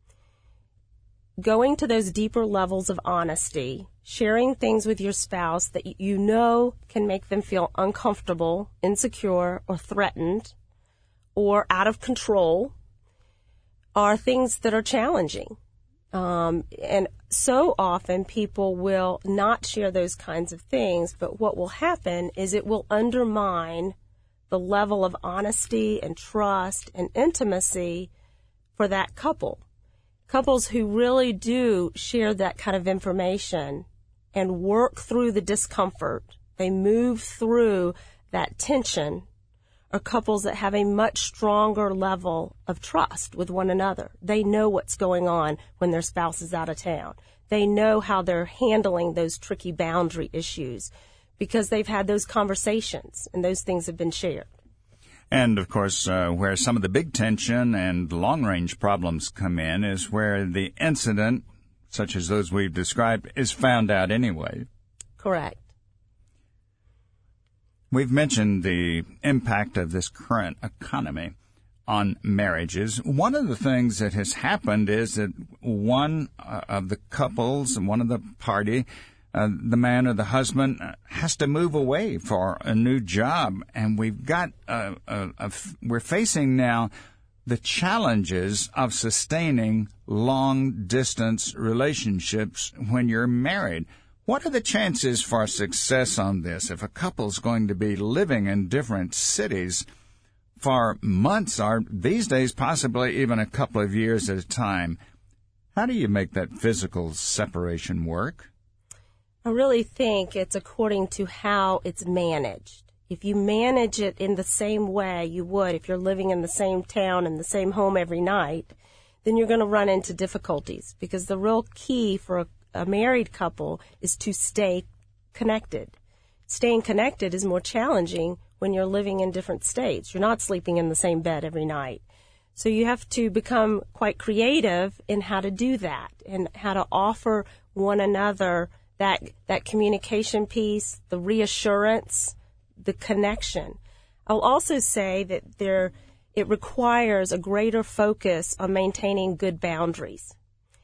Going to those deeper levels of honesty, sharing things with your spouse that you know can make them feel uncomfortable, insecure, or threatened, or out of control, are things that are challenging. Um, and so often people will not share those kinds of things, but what will happen is it will undermine the level of honesty and trust and intimacy for that couple. Couples who really do share that kind of information and work through the discomfort, they move through that tension, are couples that have a much stronger level of trust with one another. They know what's going on when their spouse is out of town. They know how they're handling those tricky boundary issues because they've had those conversations and those things have been shared. And, of course, uh, where some of the big tension and long-range problems come in is where the incident, such as those we've described, is found out anyway. Correct. We've mentioned the impact of this current economy on marriages. One of the things that has happened is that one uh, of the couples, one of the party, uh, the man or the husband, uh, has to move away for a new job. And we've got, uh, a, a, we're facing now the challenges of sustaining long-distance relationships when you're married. What are the chances for success on this if a couple's going to be living in different cities for months or these days possibly even a couple of years at a time? How do you make that physical separation work? I really think it's according to how it's managed. If you manage it in the same way you would if you're living in the same town and the same home every night, then you're going to run into difficulties because the real key for a A married couple is to stay connected. Staying connected is more challenging when you're living in different states. You're not sleeping in the same bed every night. So you have to become quite creative in how to do that and how to offer one another that that communication piece, the reassurance, the connection. I'll also say that there it requires a greater focus on maintaining good boundaries.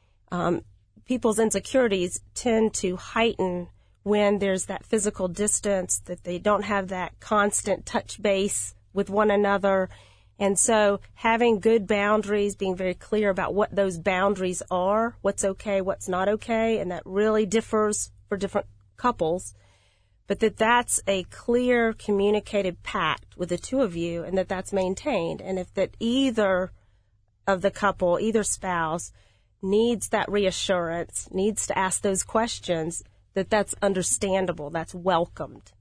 Um, People's insecurities tend to heighten when there's that physical distance, that they don't have that constant touch base with one another. And so having good boundaries, being very clear about what those boundaries are, what's okay, what's not okay, and that really differs for different couples, but that that's a clear communicated pact with the two of you and that that's maintained. And if that either of the couple, either spouse, needs that reassurance, needs to ask those questions, that that's understandable, that's welcomed.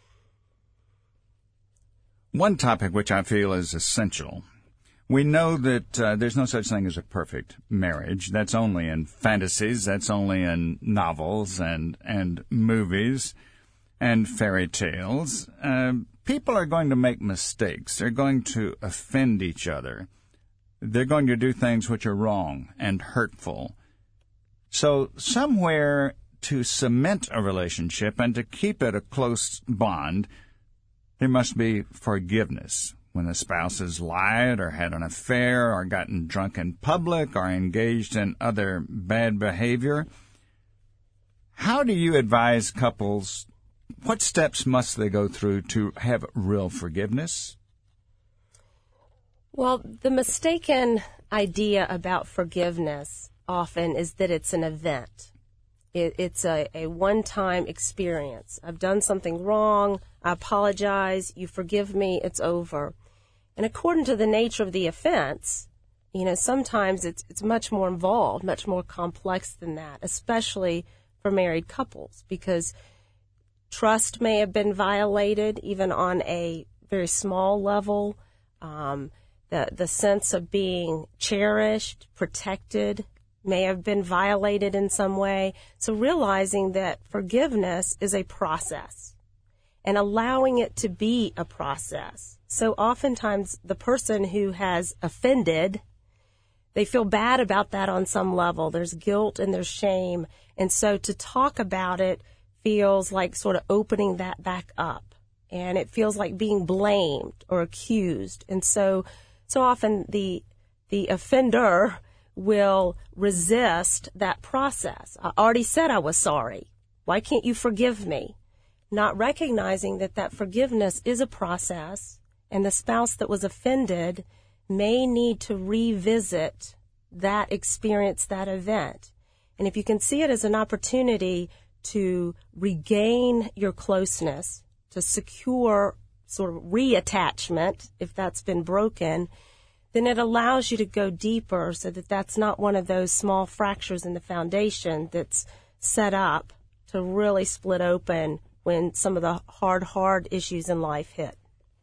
One topic which I feel is essential. We know that uh, there's no such thing as a perfect marriage. That's only in fantasies, that's only in novels and, and movies and fairy tales. Uh, people are going to make mistakes. They're going to offend each other. They're going to do things which are wrong and hurtful. So somewhere to cement a relationship and to keep it a close bond, there must be forgiveness. When the spouse has lied or had an affair or gotten drunk in public or engaged in other bad behavior, how do you advise couples? What steps must they go through to have real forgiveness? Well, the mistaken idea about forgiveness often is that it's an event. It, it's a, a one-time experience. I've done something wrong. I apologize. You forgive me. It's over. And according to the nature of the offense, you know, sometimes it's it's much more involved, much more complex than that, especially for married couples, because trust may have been violated even on a very small level. Um, The, the sense of being cherished, protected, may have been violated in some way. So realizing that forgiveness is a process and allowing it to be a process. So oftentimes the person who has offended, they feel bad about that on some level. There's guilt and there's shame. And so to talk about it feels like sort of opening that back up. And it feels like being blamed or accused. And so So often the the offender will resist that process. I already said I was sorry. Why can't you forgive me? Not recognizing that that forgiveness is a process, and the spouse that was offended may need to revisit that experience, that event. And if you can see it as an opportunity to regain your closeness, to secure sort of reattachment, if that's been broken, then it allows you to go deeper so that that's not one of those small fractures in the foundation that's set up to really split open when some of the hard, hard issues in life hit.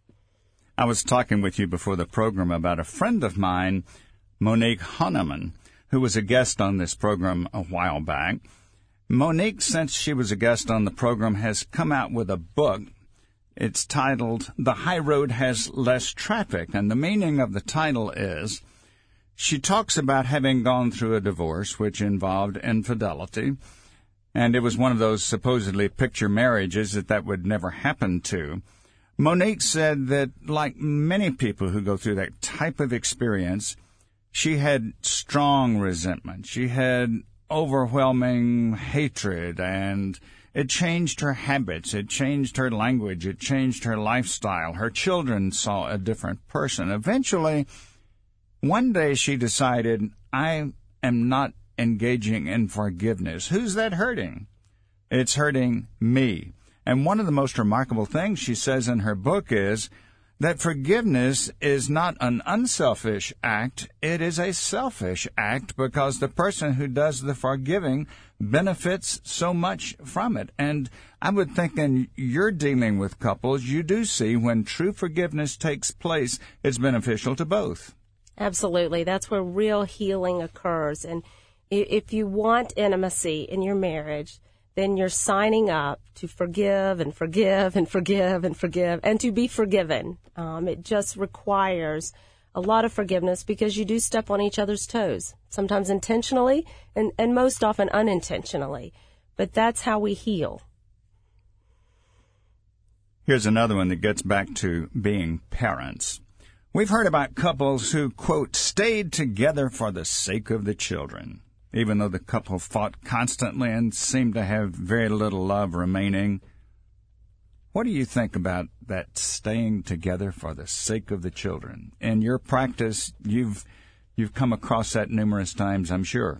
I was talking with you before the program about a friend of mine, Monique Honneman, who was a guest on this program a while back. Monique, since she was a guest on the program, has come out with a book. It's titled The High Road Has Less Traffic, and the meaning of the title is she talks about having gone through a divorce which involved infidelity, and it was one of those supposedly picture marriages that that would never happen to. Monique said that, like many people who go through that type of experience, she had strong resentment. She had overwhelming hatred, and it changed her habits. It changed her language. It changed her lifestyle. Her children saw a different person. Eventually, one day she decided, I am not engaging in forgiveness. Who's that hurting? It's hurting me. And one of the most remarkable things she says in her book is that forgiveness is not an unselfish act, it is a selfish act, because the person who does the forgiving benefits so much from it. And I would think in your dealing with couples, you do see when true forgiveness takes place, it's beneficial to both. Absolutely. That's where real healing occurs. And if you want intimacy in your marriage, then you're signing up to forgive and forgive and forgive and forgive and to be forgiven. Um, it just requires a lot of forgiveness because you do step on each other's toes, sometimes intentionally and, and most often unintentionally. But that's how we heal. Here's another one that gets back to being parents. We've heard about couples who, quote, stayed together for the sake of the children, even though the couple fought constantly and seemed to have very little love remaining. What do you think about that staying together for the sake of the children? In your practice, you've you've come across that numerous times, I'm sure.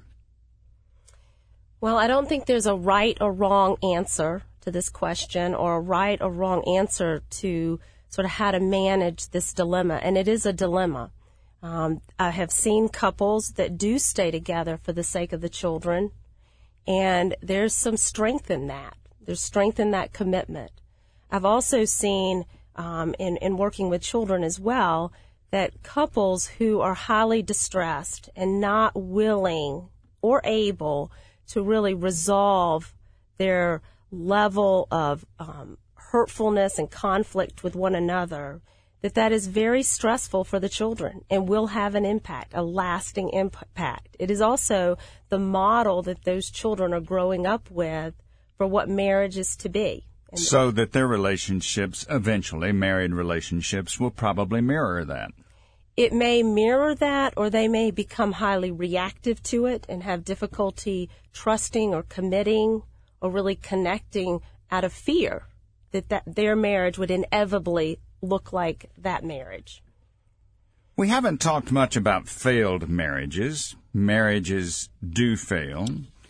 Well, I don't think there's a right or wrong answer to this question, or a right or wrong answer to sort of how to manage this dilemma, and it is a dilemma. Um, I have seen couples that do stay together for the sake of the children, and there's some strength in that. There's strength in that commitment. I've also seen, um, in, in working with children as well, that couples who are highly distressed and not willing or able to really resolve their level of um, hurtfulness and conflict with one another, that that is very stressful for the children and will have an impact, a lasting impact. It is also the model that those children are growing up with for what marriage is to be. And so that their relationships, eventually married relationships, will probably mirror that. It may mirror that, or they may become highly reactive to it and have difficulty trusting or committing or really connecting out of fear that, that their marriage would inevitably look like that marriage. We haven't talked much about failed marriages. Marriages do fail.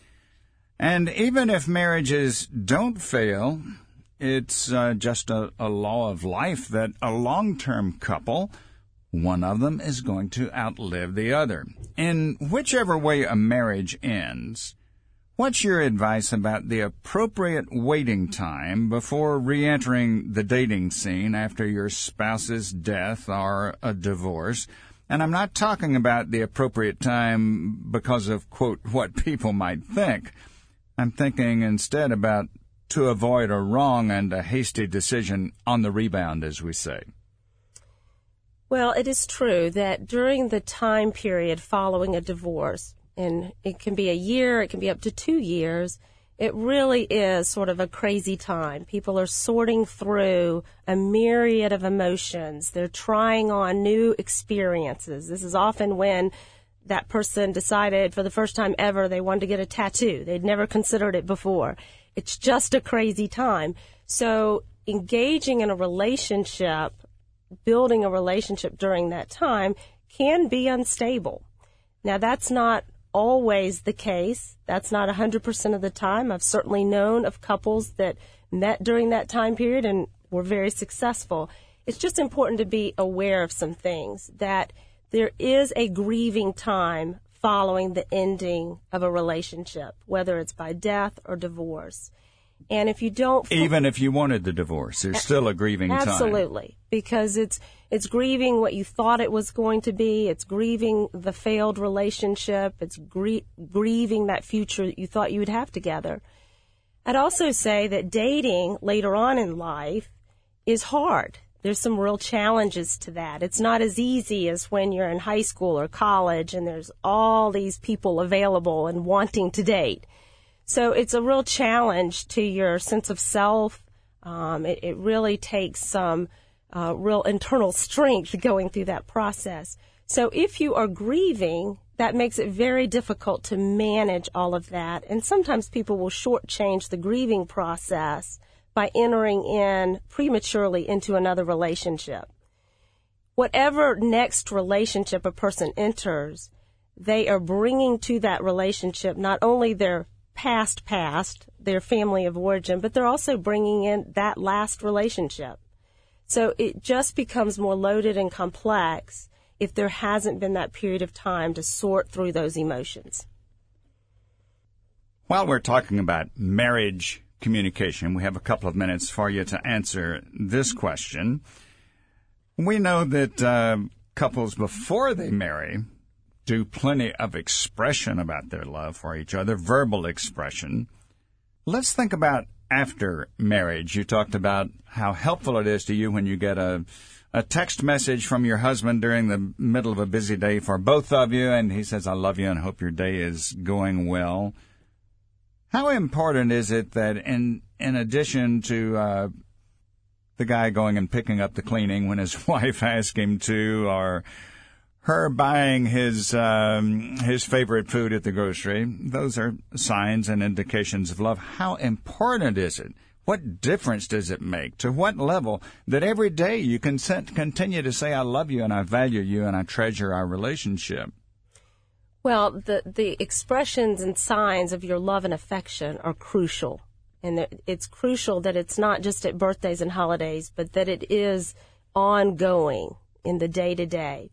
And even if marriages don't fail, it's uh, just a, a law of life that a long-term couple, one of them is going to outlive the other. In whichever way a marriage ends, what's your advice about the appropriate waiting time before re-entering the dating scene after your spouse's death or a divorce? And I'm not talking about the appropriate time because of, quote, what people might think. I'm thinking instead about to avoid a wrong and a hasty decision on the rebound, as we say. Well, it is true that during the time period following a divorce, and it can be a year, it can be up to two years, it really is sort of a crazy time. People are sorting through a myriad of emotions. They're trying on new experiences. This is often when that person decided for the first time ever they wanted to get a tattoo. They'd never considered it before. It's just a crazy time. So engaging in a relationship, building a relationship during that time can be unstable. Now, that's not always the case. That's not one hundred percent of the time. I've certainly known of couples that met during that time period and were very successful. It's just important to be aware of some things, that there is a grieving time following the ending of a relationship, whether it's by death or divorce. And if you don't... Even if you wanted the divorce, there's still a grieving time. Absolutely, because it's it's grieving what you thought it was going to be. It's grieving the failed relationship. It's grie- grieving that future that you thought you would have together. I'd also say that dating later on in life is hard. There's some real challenges to that. It's not as easy as when you're in high school or college and there's all these people available and wanting to date. So it's a real challenge to your sense of self. Um, it, it really takes some uh, real internal strength going through that process. So if you are grieving, that makes it very difficult to manage all of that. And sometimes people will shortchange the grieving process by entering in prematurely into another relationship. Whatever next relationship a person enters, they are bringing to that relationship not only their past past, their family of origin, but they're also bringing in that last relationship. So it just becomes more loaded and complex if there hasn't been that period of time to sort through those emotions. While we're talking about marriage communication, we have a couple of minutes for you to answer this question. We know that uh, couples before they marry do plenty of expression about their love for each other, verbal expression. Let's think about after marriage. You talked about how helpful it is to you when you get a, a text message from your husband during the middle of a busy day for both of you, and he says, I love you and hope your day is going well. How important is it that in in addition to uh, the guy going and picking up the cleaning when his wife asks him to, or her buying his um, his favorite food at the grocery, those are signs and indications of love. How important is it? What difference does it make? To what level that every day you can continue to say, I love you and I value you and I treasure our relationship? Well, the, the expressions and signs of your love and affection are crucial. And it's crucial that it's not just at birthdays and holidays, but that it is ongoing in the day-to-day.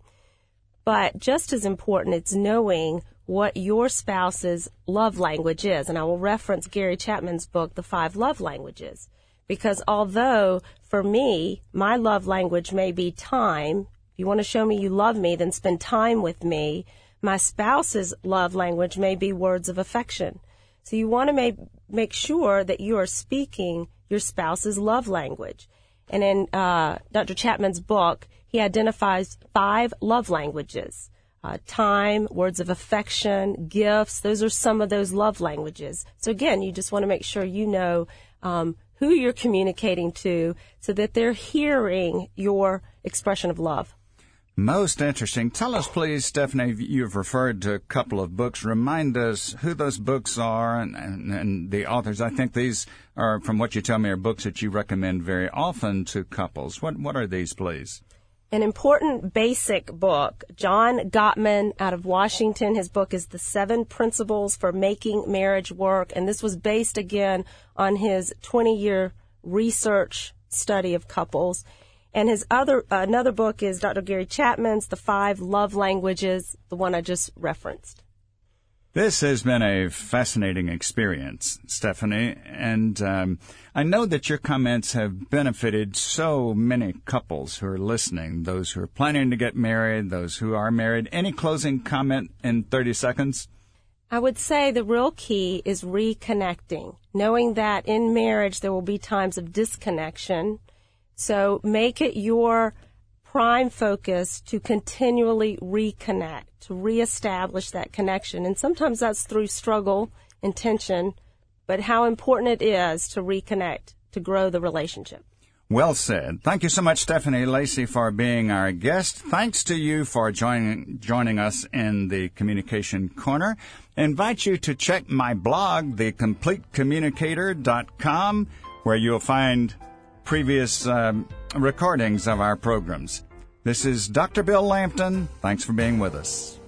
But just as important, it's knowing what your spouse's love language is. And I will reference Gary Chapman's book, The Five Love Languages. Because although, for me, my love language may be time, if you want to show me you love me, then spend time with me. My spouse's love language may be words of affection. So you want to make, make sure that you are speaking your spouse's love language. And in uh, Doctor Chapman's book, he identifies five love languages. Uh, time, words of affection, gifts, those are some of those love languages. So again, you just want to make sure you know um, who you're communicating to so that they're hearing your expression of love. Most interesting. Tell us, please, Stephanie, you've referred to a couple of books. Remind us who those books are and, and, and the authors. I think these are, from what you tell me, are books that you recommend very often to couples. What what are these, please? An important basic book. John Gottman out of Washington. His book is The Seven Principles for Making Marriage Work. And this was based, again, on his twenty-year research study of couples. And his other, uh, another book is Doctor Gary Chapman's The Five Love Languages, the one I just referenced. This has been a fascinating experience, Stephanie, and um, I know that your comments have benefited so many couples who are listening, those who are planning to get married, those who are married. Any closing comment in thirty seconds? I would say the real key is reconnecting, knowing that in marriage there will be times of disconnection. So make it your prime focus to continually reconnect, to reestablish that connection. And sometimes that's through struggle and tension, but how important it is to reconnect, to grow the relationship. Well said. Thank you so much, Stephanie Lacey, for being our guest. Thanks to you for joining joining us in the Communication Corner. I invite you to check my blog, the complete communicator dot com, where you'll find previous um, recordings of our programs. This is Doctor Bill Lampton. Thanks for being with us.